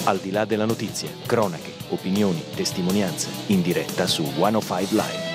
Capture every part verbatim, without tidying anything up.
Al di là della notizia, cronache, opinioni, testimonianze, in diretta su centocinque Live.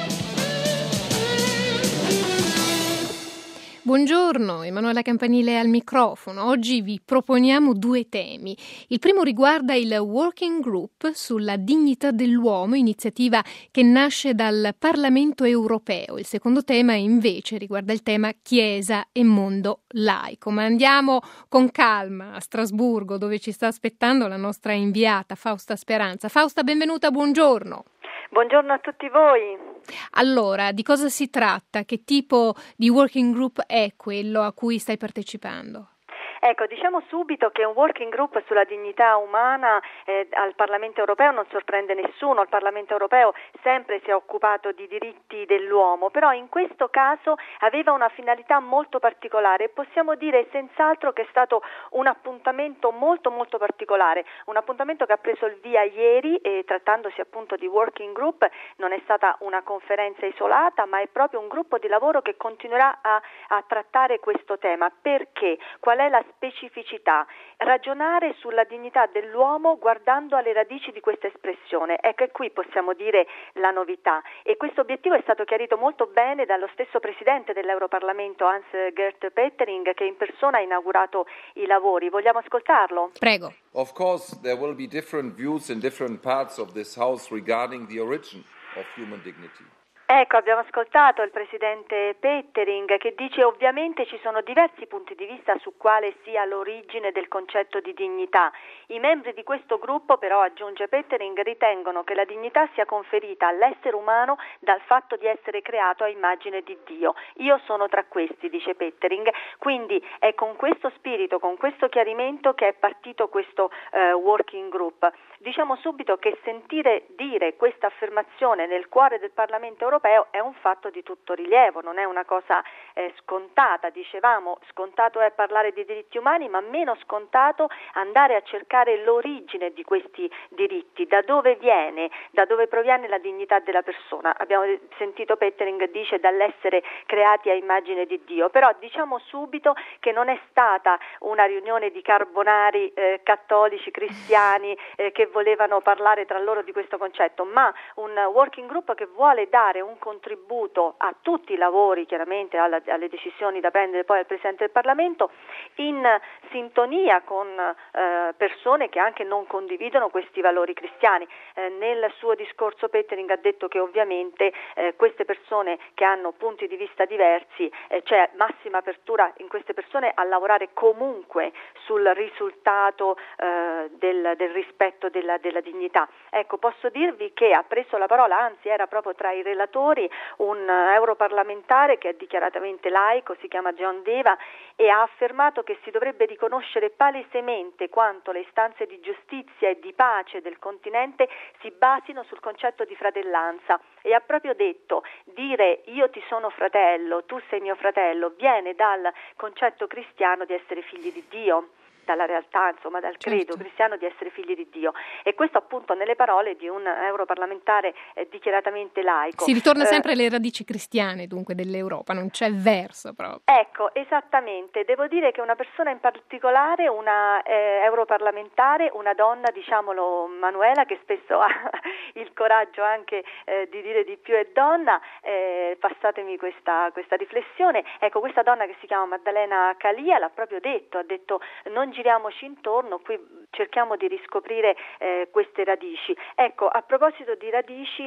Buongiorno, Emanuela Campanile al microfono. Oggi vi proponiamo due temi. Il primo riguarda il Working Group sulla dignità dell'uomo, iniziativa che nasce dal Parlamento europeo. Il secondo tema invece riguarda il tema Chiesa e mondo laico. Ma andiamo con calma a Strasburgo, dove ci sta aspettando la nostra inviata Fausta Speranza. Fausta, benvenuta, buongiorno. Buongiorno a tutti voi. Allora, di cosa si tratta? Che tipo di working group è quello a cui stai partecipando? Ecco, diciamo subito che un working group sulla dignità umana eh, al Parlamento europeo non sorprende nessuno. Il Parlamento europeo sempre si è occupato di diritti dell'uomo, però in questo caso aveva una finalità molto particolare e possiamo dire senz'altro che è stato un appuntamento molto molto particolare, un appuntamento che ha preso il via ieri e trattandosi appunto di working group non è stata una conferenza isolata, ma è proprio un gruppo di lavoro che continuerà a, a trattare questo tema. Perché? Qual è la specificità? Ragionare sulla dignità dell'uomo guardando alle radici di questa espressione. Ecco, e qui possiamo dire la novità. E questo obiettivo è stato chiarito molto bene dallo stesso presidente dell'Europarlamento, Hans-Gert Pöttering, che in persona ha inaugurato i lavori. Vogliamo ascoltarlo? Prego. Of course, there will be different views in different parts of this House regarding the origin of human dignity. Ecco, abbiamo ascoltato il presidente Pöttering che dice ovviamente ci sono diversi punti di vista su quale sia l'origine del concetto di dignità. I membri di questo gruppo però, aggiunge Pöttering, ritengono che la dignità sia conferita all'essere umano dal fatto di essere creato a immagine di Dio. Io sono tra questi, dice Pöttering, quindi è con questo spirito, con questo chiarimento che è partito questo uh, working group. Diciamo subito che sentire dire questa affermazione nel cuore del Parlamento europeo è un fatto di tutto rilievo, non è una cosa eh, scontata. Dicevamo, scontato è parlare di diritti umani, ma meno scontato andare a cercare l'origine di questi diritti, da dove viene, da dove proviene la dignità della persona. Abbiamo sentito Pöttering dice dall'essere creati a immagine di Dio, però diciamo subito che non è stata una riunione di carbonari eh, cattolici, cristiani eh, che volevano parlare tra loro di questo concetto, ma un working group che vuole dare un contributo a tutti i lavori, chiaramente alla, alle decisioni da prendere poi al Presidente del Parlamento, in sintonia con eh, persone che anche non condividono questi valori cristiani. Eh, nel suo discorso Pöttering ha detto che ovviamente eh, queste persone che hanno punti di vista diversi, eh, c'è massima apertura in queste persone a lavorare comunque sul risultato eh, del, del rispetto della, della dignità. Ecco, posso dirvi che ha preso la parola, anzi era proprio tra i relatori, un europarlamentare che è dichiaratamente laico, si chiama John Deva, e ha affermato che si dovrebbe riconoscere palesemente quanto le istanze di giustizia e di pace del continente si basino sul concetto di fratellanza, e ha proprio detto: dire io ti sono fratello, tu sei mio fratello, viene dal concetto cristiano di essere figli di Dio, dalla realtà, insomma, dal credo certo. cristiano di essere figli di Dio, e questo appunto nelle parole di un europarlamentare eh, dichiaratamente laico. Si ritorna eh, sempre alle radici cristiane, dunque, dell'Europa, non c'è verso proprio. Ecco, esattamente. Devo dire che una persona in particolare, una eh, europarlamentare, una donna, diciamolo Manuela, che spesso ha il coraggio anche eh, di dire di più è donna, eh, passatemi questa, questa riflessione. Ecco, questa donna che si chiama Maddalena Calia l'ha proprio detto, ha detto non giriamoci intorno, qui cerchiamo di riscoprire eh, queste radici. Ecco, a proposito di radici,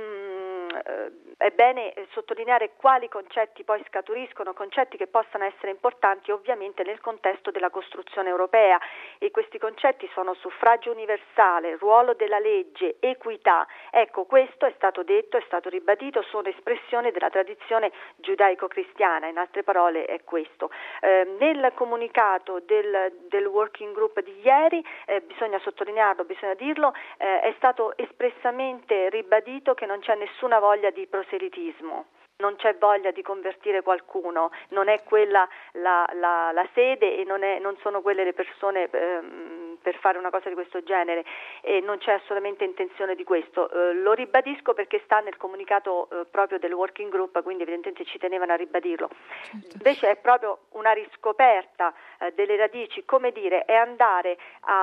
mh, è bene sottolineare quali concetti poi scaturiscono, concetti che possano essere importanti ovviamente nel contesto della costruzione europea, e questi concetti sono suffragio universale, ruolo della legge, equità. Ecco, questo è stato detto, è stato ribadito, sono espressione della tradizione giudaico-cristiana, in altre parole è questo. Eh, nel comunicato del, del working group di ieri, eh, bisogna sottolinearlo, bisogna dirlo, eh, è stato espressamente ribadito che non c'è nessuna voglia di proselitismo. Non c'è voglia di convertire qualcuno, non è quella la, la, la sede e non, è, non sono quelle le persone ehm, per fare una cosa di questo genere e non c'è assolutamente intenzione di questo. Eh, lo ribadisco perché sta nel comunicato eh, proprio del working group, quindi evidentemente ci tenevano a ribadirlo. Certo. Invece è proprio una riscoperta eh, delle radici, come dire, è andare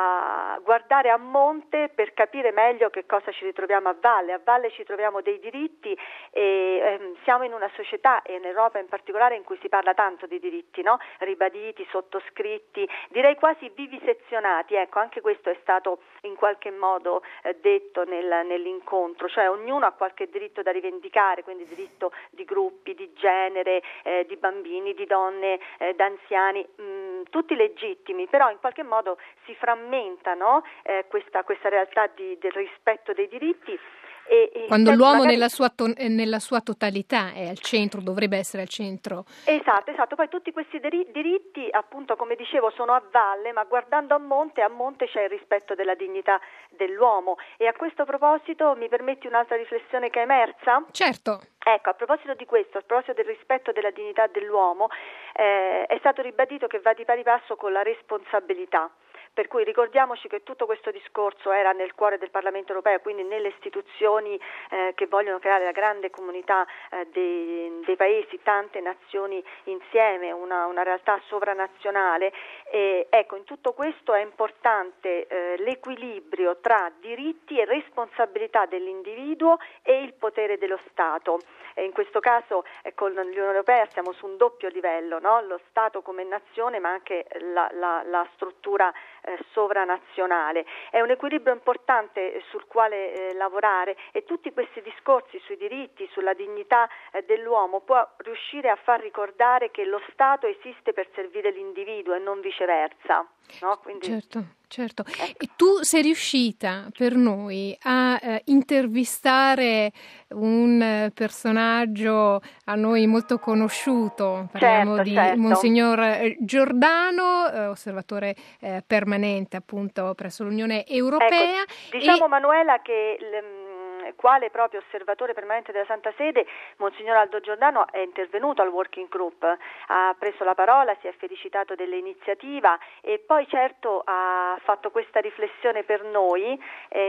a guardare a monte per capire meglio che cosa ci ritroviamo a valle. A valle ci troviamo dei diritti e ehm, siamo in una società, e in Europa in particolare, in cui si parla tanto di diritti, no? Ribaditi, sottoscritti, direi quasi vivisezionati. Ecco, anche questo è stato in qualche modo eh, detto nel, nell'incontro, cioè ognuno ha qualche diritto da rivendicare, quindi diritto di gruppi, di genere, eh, di bambini, di donne, eh, d'anziani, mh, tutti legittimi, però in qualche modo si frammenta, no? eh, questa, questa realtà di, del rispetto dei diritti. E, e Quando l'uomo magari... nella sua, to- nella sua totalità è al centro, dovrebbe essere al centro. Esatto, esatto. Poi tutti questi diritti, appunto, come dicevo, sono a valle, ma guardando a monte, a monte c'è il rispetto della dignità dell'uomo. E a questo proposito mi permetti un'altra riflessione che è emersa? Certo. Ecco, a proposito di questo, a proposito del rispetto della dignità dell'uomo, eh, è stato ribadito che va di pari passo con la responsabilità. Per cui ricordiamoci che tutto questo discorso era nel cuore del Parlamento europeo, quindi nelle istituzioni eh, che vogliono creare la grande comunità eh, dei, dei paesi, tante nazioni insieme, una, una realtà sovranazionale. E, ecco, in tutto questo è importante eh, l'equilibrio tra diritti e responsabilità dell'individuo e il potere dello Stato. E in questo caso eh, con l'Unione Europea siamo su un doppio livello, no? Lo Stato come nazione, ma anche la, la, la struttura eh, sovranazionale. È un equilibrio importante eh, sul quale eh, lavorare, e tutti questi discorsi sui diritti, sulla dignità eh, dell'uomo può riuscire a far ricordare che lo Stato esiste per servire l'individuo e non viceversa, no? Quindi... Certo. Certo, ecco. E tu sei riuscita per noi a eh, intervistare un eh, personaggio a noi molto conosciuto, parliamo certo, di certo. Monsignor Giordano, eh, osservatore eh, permanente appunto presso l'Unione Europea. Ecco, diciamo e... Manuela che l- quale proprio osservatore permanente della Santa Sede, Monsignor Aldo Giordano è intervenuto al working group, ha preso la parola, si è felicitato dell'iniziativa e poi certo ha fatto questa riflessione per noi.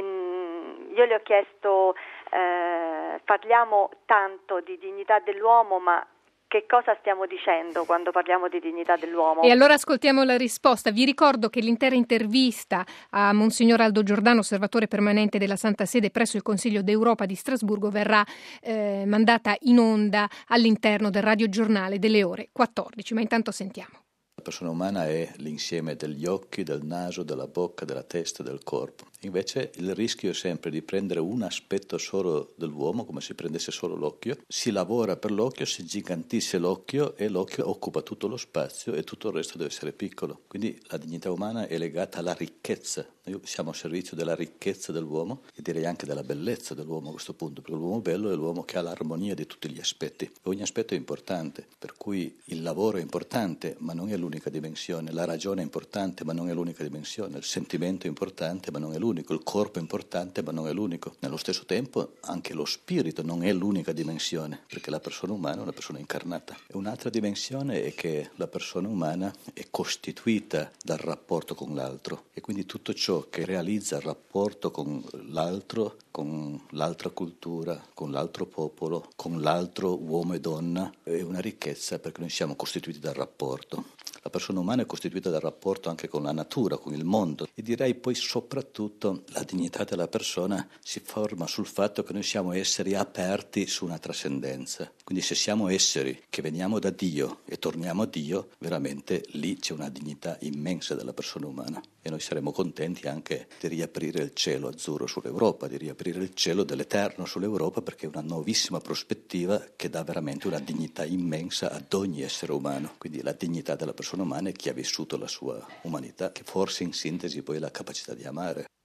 E io le ho chiesto, eh, parliamo tanto di dignità dell'uomo, ma che cosa stiamo dicendo quando parliamo di dignità dell'uomo? E allora ascoltiamo la risposta. Vi ricordo che l'intera intervista a Monsignor Aldo Giordano, osservatore permanente della Santa Sede presso il Consiglio d'Europa di Strasburgo, verrà eh, mandata in onda all'interno del radiogiornale delle ore quattordici. Ma intanto sentiamo. La persona umana è l'insieme degli occhi, del naso, della bocca, della testa, del corpo. Invece il rischio è sempre di prendere un aspetto solo dell'uomo, come se prendesse solo l'occhio. Si lavora per l'occhio, si gigantisce l'occhio e l'occhio occupa tutto lo spazio e tutto il resto deve essere piccolo. Quindi la dignità umana è legata alla ricchezza. Noi siamo a servizio della ricchezza dell'uomo e direi anche della bellezza dell'uomo a questo punto, perché l'uomo bello è l'uomo che ha l'armonia di tutti gli aspetti. Ogni aspetto è importante, per cui il lavoro è importante, ma non è l'unica dimensione. La ragione è importante, ma non è l'unica dimensione. Il sentimento è importante, ma non è l'unica. Il corpo è importante, ma non è l'unico. Nello stesso tempo anche lo spirito non è l'unica dimensione, perché la persona umana è una persona incarnata. E un'altra dimensione è che la persona umana è costituita dal rapporto con l'altro, e quindi tutto ciò che realizza il rapporto con l'altro, con l'altra cultura, con l'altro popolo, con l'altro uomo e donna, è una ricchezza, perché noi siamo costituiti dal rapporto. La persona umana è costituita dal rapporto anche con la natura, con il mondo, e direi poi soprattutto la dignità della persona si forma sul fatto che noi siamo esseri aperti su una trascendenza. Quindi se siamo esseri che veniamo da Dio e torniamo a Dio, veramente lì c'è una dignità immensa della persona umana, e noi saremo contenti anche di riaprire il cielo azzurro sull'Europa, di riaprire il cielo dell'eterno sull'Europa, perché è una nuovissima prospettiva che dà veramente una dignità immensa ad ogni essere umano. Quindi la dignità della persona umana è chi ha vissuto la sua umanità, che forse in sintesi poi ha la capacità di amare.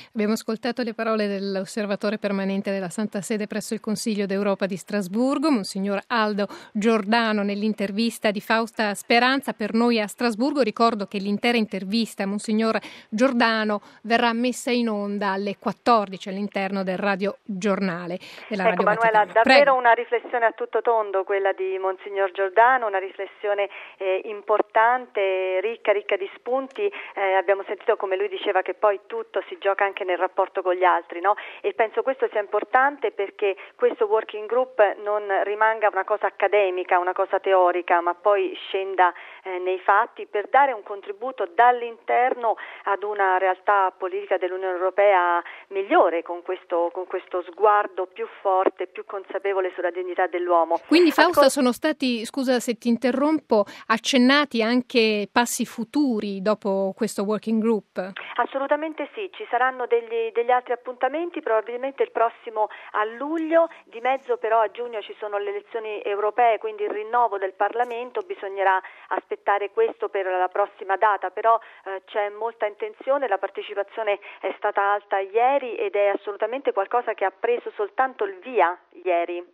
Abbiamo ascoltato le parole dell'osservatore permanente della Santa Sede presso il Consiglio d'Europa di Strasburgo, Monsignor Aldo Giordano, nell'intervista di Fausta Speranza per noi a Strasburgo. Ricordo che l'intera intervista a Monsignor Giordano verrà messa in onda alle quattordici all'interno del Radio Giornale della ecco, Radio Manuela, Vaticana. davvero Prego. Una riflessione a tutto tondo quella di Monsignor Giordano, una riflessione eh, importante, ricca, ricca di spunti. Eh, abbiamo sentito come lui diceva che poi tutto si gioca anche nel rapporto con gli altri, no? E penso questo sia importante perché questo working group non rimanga una cosa accademica, una cosa teorica, ma poi scenda eh, nei fatti per dare un contributo dall'interno ad una realtà politica dell'Unione Europea migliore, con questo, con questo sguardo più forte, più consapevole sulla dignità dell'uomo. Quindi Fausta, Ascol- sono stati, scusa se ti interrompo, accennati anche passi futuri dopo questo working group? Assolutamente sì, ci saranno degli, degli altri appuntamenti, probabilmente il prossimo a luglio, di mezzo però a giugno ci sono le elezioni europee, quindi il rinnovo del Parlamento, bisognerà aspettare questo per la prossima data, però eh, c'è molta intenzione, la partecipazione è stata alta ieri ed è assolutamente qualcosa che ha preso soltanto il via ieri.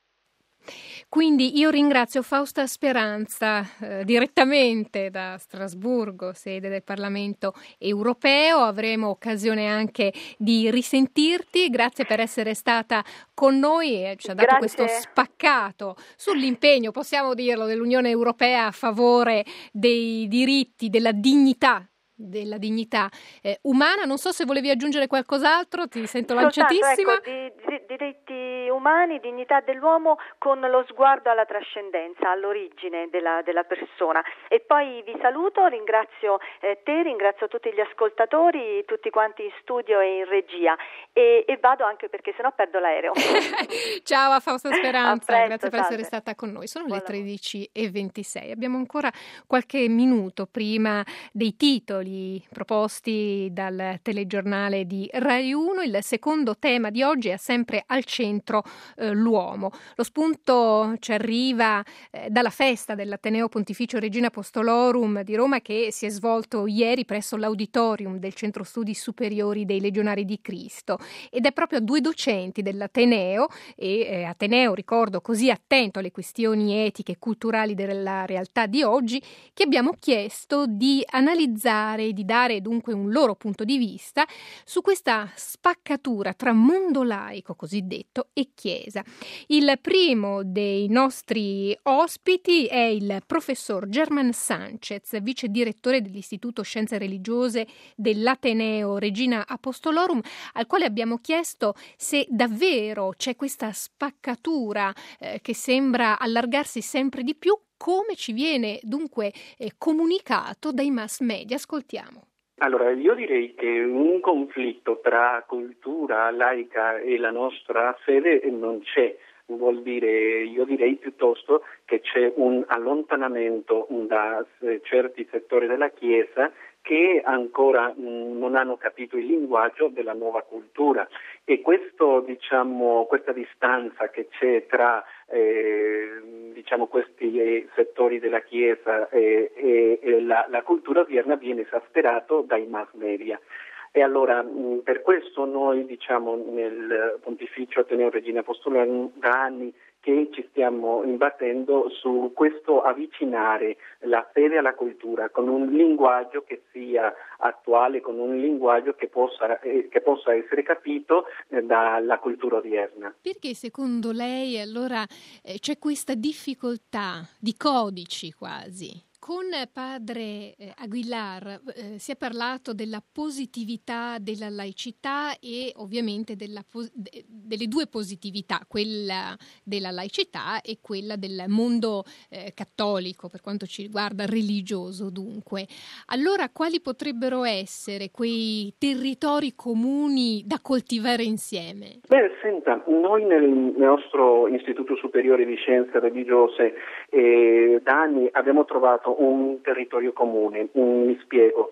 Quindi io ringrazio Fausta Speranza eh, direttamente da Strasburgo, sede del Parlamento europeo. Avremo occasione anche di risentirti. Grazie per essere stata con noi e ci ha dato Grazie. questo spaccato sull'impegno, possiamo dirlo, dell'Unione Europea a favore dei diritti, della dignità della dignità eh, umana. Non so se volevi aggiungere qualcos'altro, ti sento lanciatissima. Soltanto, ecco, di, di, diritti umani, dignità dell'uomo con lo sguardo alla trascendenza, all'origine della, della persona. E poi vi saluto, ringrazio eh, te, ringrazio tutti gli ascoltatori, tutti quanti in studio e in regia e, e vado anche perché sennò perdo l'aereo. Ciao a Fausta Speranza, presto, grazie per salve. essere stata con noi. Sono Buon le tredici e ventisei, abbiamo ancora qualche minuto prima dei titoli proposti dal telegiornale di Rai uno. Il secondo tema di oggi è sempre al centro eh, l'uomo. Lo spunto ci arriva eh, dalla festa dell'Ateneo Pontificio Regina Apostolorum di Roma, che si è svolto ieri presso l'auditorium del Centro Studi Superiori dei Legionari di Cristo, ed è proprio a due docenti dell'Ateneo, e eh, Ateneo, ricordo, così attento alle questioni etiche e culturali della realtà di oggi, che abbiamo chiesto di analizzare e di dare dunque un loro punto di vista su questa spaccatura tra mondo laico cosiddetto e Chiesa. Il primo dei nostri ospiti è il professor German Sanchez, vice direttore dell'Istituto Scienze Religiose dell'Ateneo Regina Apostolorum, al quale abbiamo chiesto se davvero c'è questa spaccatura eh, che sembra allargarsi sempre di più. Come ci viene dunque eh, comunicato dai mass media? Ascoltiamo. Allora, io direi che un conflitto tra cultura laica e la nostra fede non c'è. Vuol dire, io direi piuttosto che c'è un allontanamento da certi settori della Chiesa che ancora mh, non hanno capito il linguaggio della nuova cultura, e questo, diciamo, questa distanza che c'è tra eh, diciamo questi eh, settori della Chiesa e, e, e la, la cultura odierna viene esasperato dai mass media. E allora mh, per questo noi diciamo nel Pontificio Ateneo Regina Apostolorum da anni che ci stiamo imbattendo su questo avvicinare la fede alla cultura con un linguaggio che sia attuale, con un linguaggio che possa, eh, che possa essere capito eh, dalla cultura odierna. Perché secondo lei allora eh, c'è questa difficoltà di codici quasi? Con padre eh, Aguilar eh, si è parlato della positività della laicità e ovviamente della pos- de- delle due positività, quella della laicità e quella del mondo eh, cattolico, per quanto ci riguarda religioso dunque. Allora quali potrebbero essere quei territori comuni da coltivare insieme? Beh, senta, noi nel nostro Istituto Superiore di Scienze Religiose eh, da anni abbiamo trovato un territorio comune, un, mi spiego.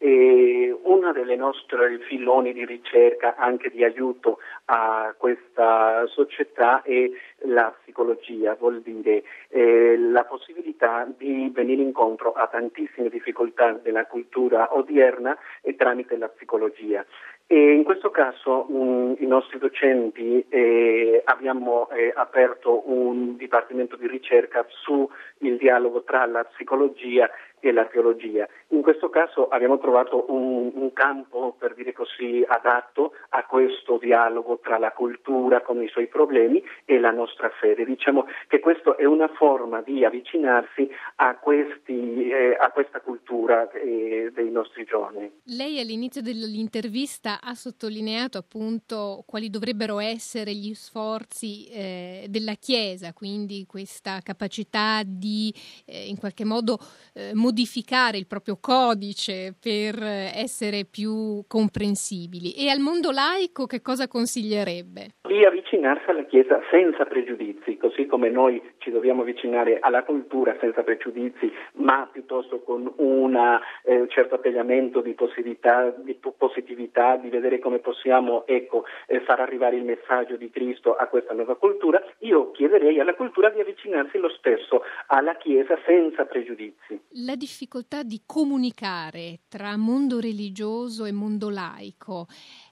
E una delle nostre filoni di ricerca, anche di aiuto a questa società, è la psicologia, vuol dire eh, la possibilità di venire incontro a tantissime difficoltà della cultura odierna e tramite la psicologia. E in questo caso um, i nostri docenti eh, abbiamo eh, aperto un dipartimento di ricerca sul dialogo tra la psicologia e la teologia. In questo caso abbiamo trovato un, un campo, per dire così, adatto a questo dialogo tra la cultura con i suoi problemi e la nostra fede. Diciamo che questa è una forma di avvicinarsi a, questi, eh, a questa cultura eh, dei nostri giorni. Lei all'inizio dell'intervista ha sottolineato appunto quali dovrebbero essere gli sforzi eh, della Chiesa, quindi questa capacità di eh, in qualche modo eh, modificare il proprio codice per essere più comprensibili. E al mondo laico che cosa consiglierebbe? Di avvicinarsi alla Chiesa senza pregiudizi, così come noi ci dobbiamo avvicinare alla cultura senza pregiudizi, ma piuttosto con un eh, certo atteggiamento di positività, di positività, di vedere come possiamo ecco, eh, far arrivare il messaggio di Cristo a questa nuova cultura. Io chiederei alla cultura di avvicinarsi lo stesso alla Chiesa senza pregiudizi. La difficoltà di comunicare tra mondo religioso e mondo laico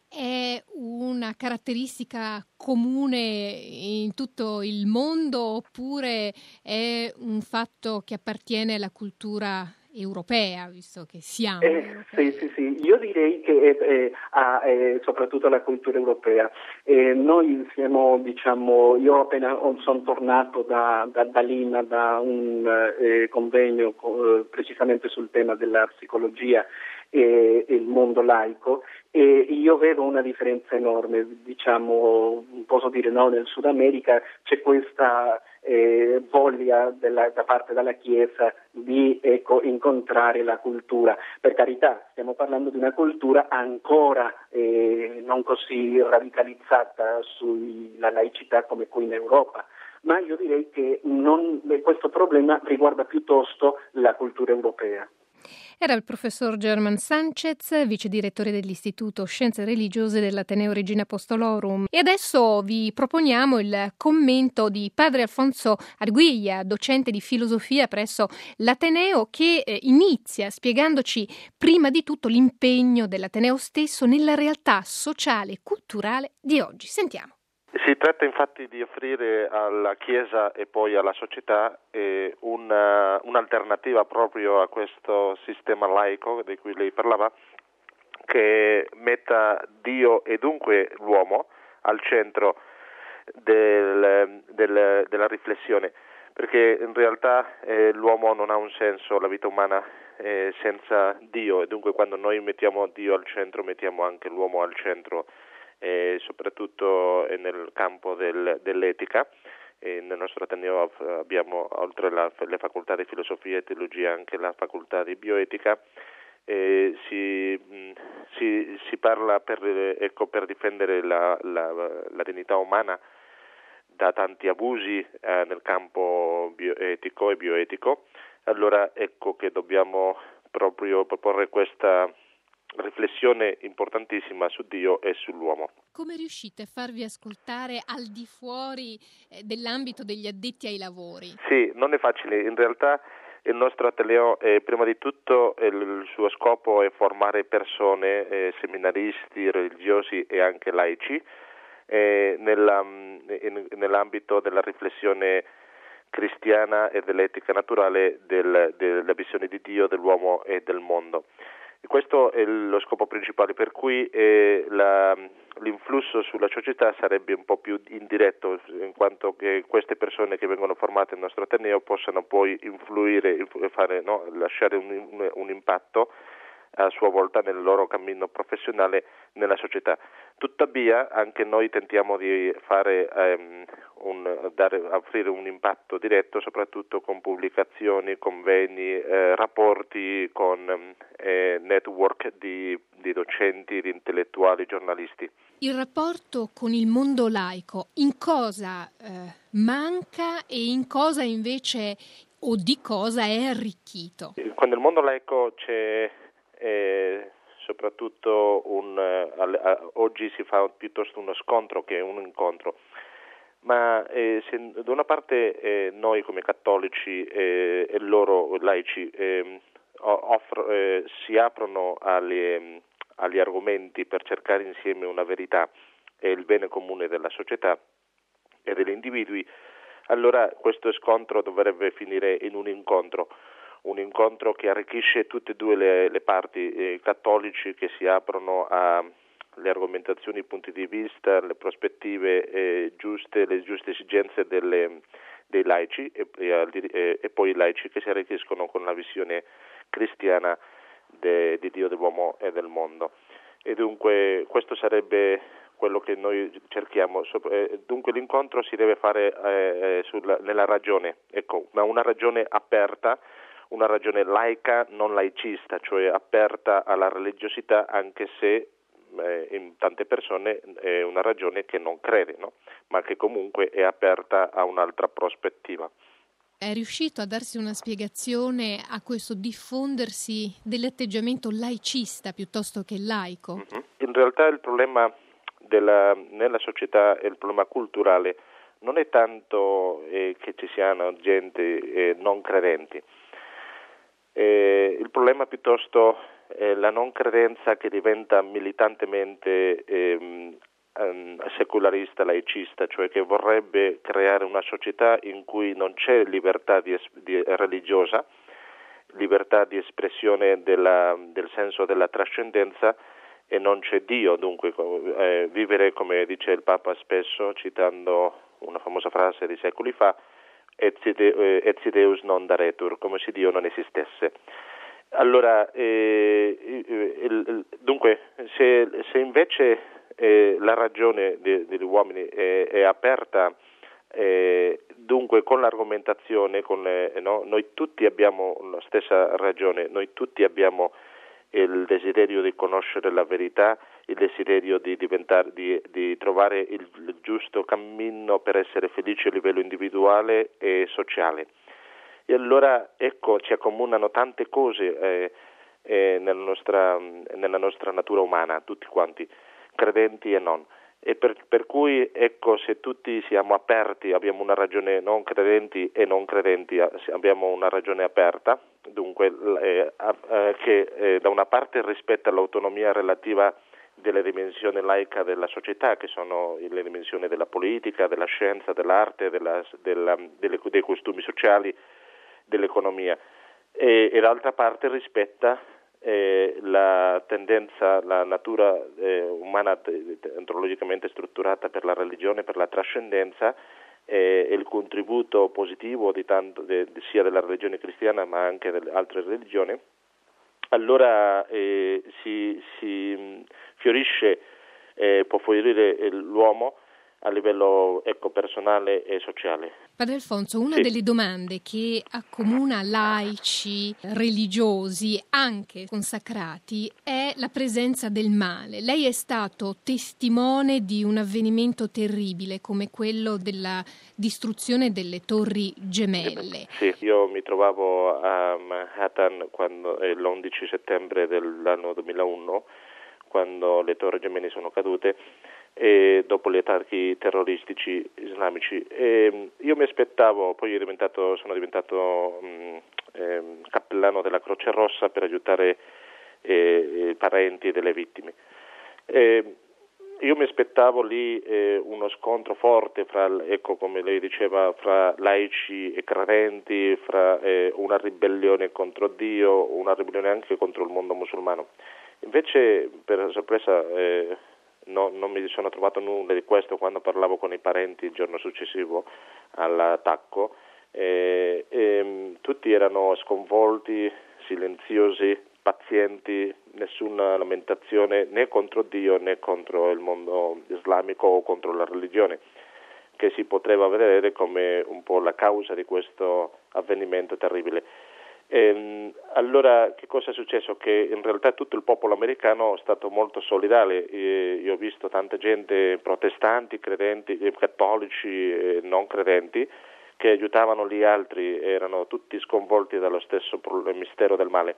è una caratteristica comune in tutto il mondo oppure è un fatto che appartiene alla cultura europea, visto che siamo eh, europei? Sì, sì, sì. Io direi che è, è, è, è soprattutto la cultura europea. Eh, noi siamo, diciamo, io appena sono tornato da, da, da Lima da un eh, convegno eh, precisamente sul tema della psicologia e, e il mondo laico, e io vedo una differenza enorme, diciamo, posso dire no, nel Sud America c'è questa eh, voglia della, da parte della Chiesa di ecco, incontrare la cultura. Per carità, stiamo parlando di una cultura ancora eh, non così radicalizzata sulla laicità come qui in Europa, ma io direi che non, questo problema riguarda piuttosto la cultura europea. Era il professor German Sanchez, vice direttore dell'Istituto Scienze Religiose dell'Ateneo Regina Apostolorum. E adesso vi proponiamo il commento di padre Alfonso Arguiglia, docente di filosofia presso l'Ateneo, che eh, inizia spiegandoci prima di tutto l'impegno dell'Ateneo stesso nella realtà sociale e culturale di oggi. Sentiamo. Si tratta infatti di offrire alla Chiesa e poi alla società eh, una, un'alternativa proprio a questo sistema laico di cui lei parlava, che metta Dio e dunque l'uomo al centro del, del, della riflessione, perché in realtà eh, l'uomo non ha un senso, la vita umana eh, senza Dio, e dunque quando noi mettiamo Dio al centro mettiamo anche l'uomo al centro. E soprattutto nel campo del, dell'etica. E nel nostro Ateneo abbiamo, oltre la, le facoltà di filosofia e teologia, anche la facoltà di bioetica. E si, si, si parla per, ecco, per difendere la, la, la dignità umana da tanti abusi eh, nel campo bioetico e bioetico. Allora ecco che dobbiamo proprio proporre questa riflessione importantissima su Dio e sull'uomo. Come riuscite a farvi ascoltare al di fuori eh, dell'ambito degli addetti ai lavori? Sì, non è facile. In realtà il nostro Ateneo, eh, prima di tutto, eh, il suo scopo è formare persone, eh, seminaristi, religiosi e anche laici, eh, nella, in, nell'ambito della riflessione cristiana e dell'etica naturale del, della visione di Dio, dell'uomo e del mondo. Questo è lo scopo principale, per cui eh, la, l'influsso sulla società sarebbe un po' più indiretto, in quanto che queste persone che vengono formate nel nostro Ateneo possano poi influire, fare, no, lasciare un, un, un impatto a sua volta nel loro cammino professionale nella società. Tuttavia anche noi tentiamo di fare ehm, un, dare, offrire un impatto diretto, soprattutto con pubblicazioni, convegni, eh, rapporti, con eh, network di, di docenti, di intellettuali, giornalisti. Il rapporto con il mondo laico in cosa eh, manca e in cosa invece o di cosa è arricchito? Con il mondo laico c'è eh, soprattutto un eh, a, oggi si fa piuttosto uno scontro che un incontro, ma eh, se da una parte eh, noi come cattolici eh, e loro laici eh, offro, eh, si aprono alle, agli argomenti per cercare insieme una verità e il bene comune della società e degli individui, allora questo scontro dovrebbe finire in un incontro, un incontro che arricchisce tutte e due le, le parti, eh, cattolici che si aprono alle argomentazioni, i punti di vista, le prospettive eh, giuste, le giuste esigenze delle, dei laici e, e, e poi i laici che si arricchiscono con la visione cristiana de, di Dio, dell'uomo e del mondo. E dunque questo sarebbe quello che noi cerchiamo. Dunque l'incontro si deve fare eh, sulla, nella ragione, ecco, ma una ragione aperta, una ragione laica, non laicista, cioè aperta alla religiosità, anche se eh, in tante persone è una ragione che non crede, no? Ma che comunque è aperta a un'altra prospettiva. È riuscito a darsi una spiegazione a questo diffondersi dell'atteggiamento laicista piuttosto che laico? Mm-hmm. In realtà il problema della, nella società e il problema culturale non è tanto eh, che ci siano gente eh, non credenti. Eh, il problema piuttosto è la non credenza che diventa militantemente ehm, secolarista, laicista, cioè che vorrebbe creare una società in cui non c'è libertà di, di, religiosa, libertà di espressione della, del senso della trascendenza e non c'è Dio. Dunque eh, vivere, come dice il Papa spesso, citando una famosa frase di secoli fa, et si Deus non daretur, come se Dio non esistesse. Allora, eh, il, il, dunque, se, se invece eh, la ragione de, degli uomini è, è aperta, eh, dunque con l'argomentazione, con le, no, noi tutti abbiamo la stessa ragione, noi tutti abbiamo il desiderio di conoscere la verità, il desiderio di diventare, di, di trovare il, il giusto cammino per essere felici a livello individuale e sociale. E allora ecco, ci accomunano tante cose eh, eh, nella, nostra, nella nostra natura umana, tutti quanti, credenti e non. E per, per cui ecco, se tutti siamo aperti, abbiamo una ragione, non credenti e non credenti, abbiamo una ragione aperta, dunque eh, eh, che eh, da una parte rispetta l'autonomia relativa delle dimensioni laica della società, che sono le dimensioni della politica, della scienza, dell'arte, della, della, delle, dei costumi sociali, dell'economia, e, e d'altra parte rispetta eh, la tendenza, la natura eh, umana antropologicamente strutturata per la religione, per la trascendenza, e il contributo positivo di tanto, de, de, sia della religione cristiana ma anche delle altre religioni. Allora eh, si, si fiorisce, eh, può fiorire l'uomo a livello ecco, personale e sociale. Padre Alfonso, una sì. delle domande che accomuna laici, religiosi, anche consacrati, è la presenza del male. Lei è stato testimone di un avvenimento terribile come quello della distruzione delle Torri Gemelle. Sì, io mi trovavo a Manhattan quando, eh, l'undici settembre dell'anno duemilauno, quando le Torri Gemelle sono cadute, e dopo gli attacchi terroristici islamici. E io mi aspettavo, poi è diventato, sono diventato mh, eh, cappellano della Croce Rossa per aiutare eh, i parenti delle vittime. E io mi aspettavo lì eh, uno scontro forte fra, ecco, come lei diceva, fra laici e credenti, fra eh, una ribellione contro Dio, una ribellione anche contro il mondo musulmano. Invece, per sorpresa, eh, No, non mi sono trovato nulla di questo quando parlavo con i parenti il giorno successivo all'attacco. E, e, tutti erano sconvolti, silenziosi, pazienti, nessuna lamentazione né contro Dio né contro il mondo islamico o contro la religione, che si poteva vedere come un po' la causa di questo avvenimento terribile. E, allora che cosa è successo? Che in realtà tutto il popolo americano è stato molto solidale. E io ho visto tanta gente, protestanti, credenti, cattolici e non credenti, che aiutavano gli altri, erano tutti sconvolti dallo stesso mistero del male.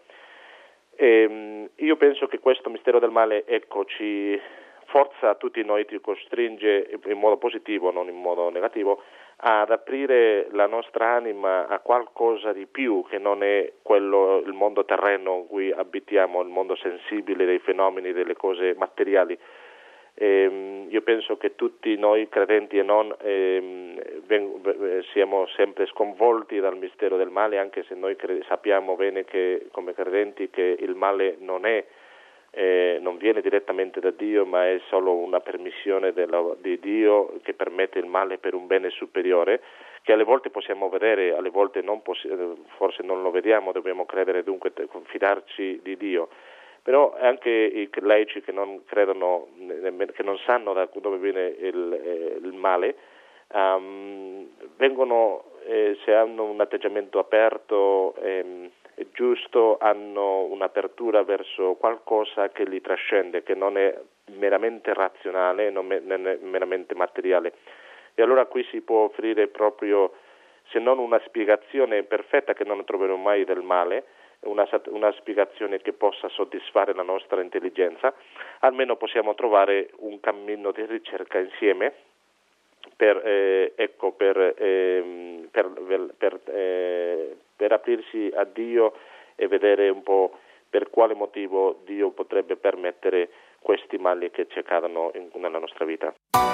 E, io penso che questo mistero del male ecco, ci forza a tutti noi, ci costringe in modo positivo, non in modo negativo, ad aprire la nostra anima a qualcosa di più che non è quello, il mondo terreno in cui abitiamo, il mondo sensibile dei fenomeni, delle cose materiali. Eh, io penso che tutti noi credenti e non eh, ven- siamo sempre sconvolti dal mistero del male, anche se noi cre- sappiamo bene che come credenti che il male non è eh, non viene direttamente da Dio, ma è solo una permissione della, di Dio che permette il male per un bene superiore, che alle volte possiamo vedere, alle volte non possi- forse non lo vediamo, dobbiamo credere dunque, fidarci di Dio. Però anche i laici che non credono, che non sanno da dove viene il, eh, il male, um, vengono, eh, se hanno un atteggiamento aperto e eh, giusto, hanno un'apertura verso qualcosa che li trascende, che non è meramente razionale, non, me, non è meramente materiale. E allora qui si può offrire proprio, se non una spiegazione perfetta, che non troverò mai del male, Una, una spiegazione che possa soddisfare la nostra intelligenza, almeno possiamo trovare un cammino di ricerca insieme per, eh, ecco, per, eh, per, per, eh, per aprirsi a Dio e vedere un po' per quale motivo Dio potrebbe permettere questi mali che ci accadono in, nella nostra vita.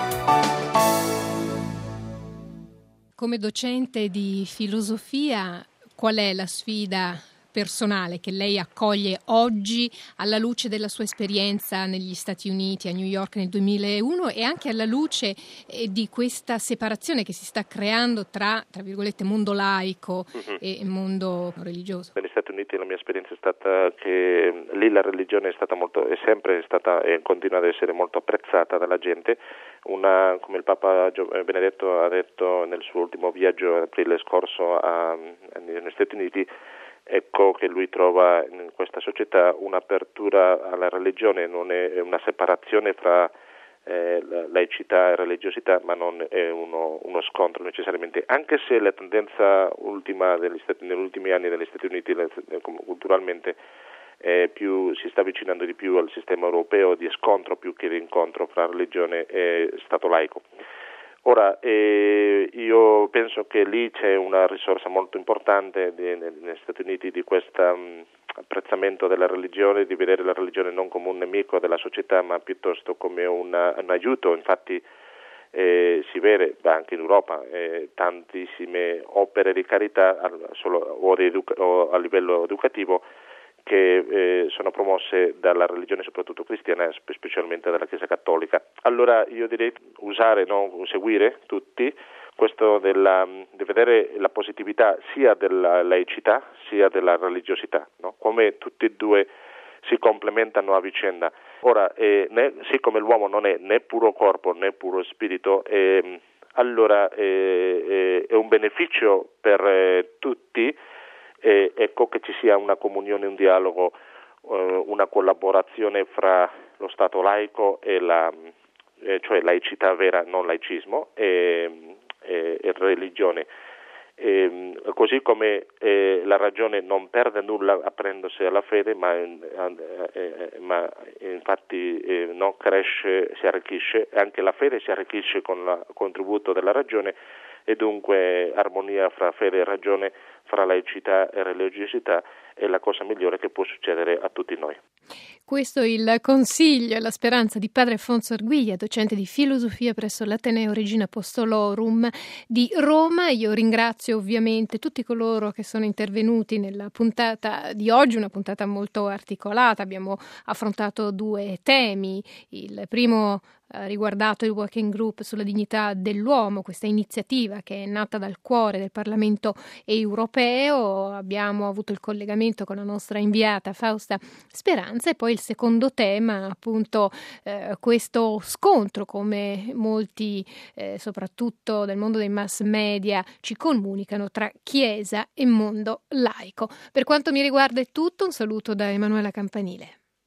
Come docente di filosofia, qual è la sfida personale che lei accoglie oggi alla luce della sua esperienza negli Stati Uniti, a New York nel duemilauno, e anche alla luce eh, di questa separazione che si sta creando tra, tra virgolette, mondo laico mm-hmm. e mondo religioso? Negli Stati Uniti la mia esperienza è stata che lì la religione è stata molto, è sempre stata e continua ad essere molto apprezzata dalla gente. Una, come il Papa Benedetto ha detto nel suo ultimo viaggio aprile scorso a, a, negli Stati Uniti, ecco che lui trova in questa società un'apertura alla religione, non è una separazione fra eh, laicità e religiosità, ma non è uno, uno scontro necessariamente, anche se la tendenza ultima degli Stati, negli ultimi anni degli Stati Uniti culturalmente eh, più, si sta avvicinando di più al sistema europeo di scontro più che di incontro fra religione e Stato laico. Ora, eh, io penso che lì c'è una risorsa molto importante di, negli Stati Uniti di questo um, apprezzamento della religione, di vedere la religione non come un nemico della società, ma piuttosto come una, un aiuto. Infatti eh, si vede anche in Europa eh, tantissime opere di carità solo, o, di educa- o a livello educativo che eh, sono promosse dalla religione, soprattutto cristiana, specialmente dalla Chiesa cattolica. Allora io direi usare, no, seguire tutti questo della, di vedere la positività sia della laicità sia della religiosità, no? Come tutti e due si complementano a vicenda. Ora, eh, né, siccome l'uomo non è né puro corpo né puro spirito, eh, allora eh, eh, è un beneficio per eh, tutti. E ecco che ci sia una comunione, un dialogo, eh, una collaborazione fra lo Stato laico e la, eh, cioè laicità vera, non laicismo, e, e, e religione. E, così come eh, la ragione non perde nulla aprendosi alla fede, ma, eh, ma infatti eh, no, cresce, si arricchisce, anche la fede si arricchisce con il contributo della ragione, e dunque armonia fra fede e ragione, fra laicità e religiosità è la cosa migliore che può succedere a tutti noi. Questo è il consiglio e la speranza di padre Afonso Arguiglia, docente di filosofia presso l'Ateneo Regina Apostolorum di Roma. Io ringrazio ovviamente tutti coloro che sono intervenuti nella puntata di oggi, una puntata molto articolata. Abbiamo affrontato due temi. Il primo eh, riguardato il Working Group sulla dignità dell'uomo, questa iniziativa che è nata dal cuore del Parlamento europeo. Abbiamo avuto il collegamento con la nostra inviata Fausta Speranza, e poi il secondo tema, appunto eh, questo scontro, come molti eh, soprattutto del mondo dei mass media ci comunicano, tra Chiesa e mondo laico. Per quanto mi riguarda è tutto, un saluto da Emanuela Campanile.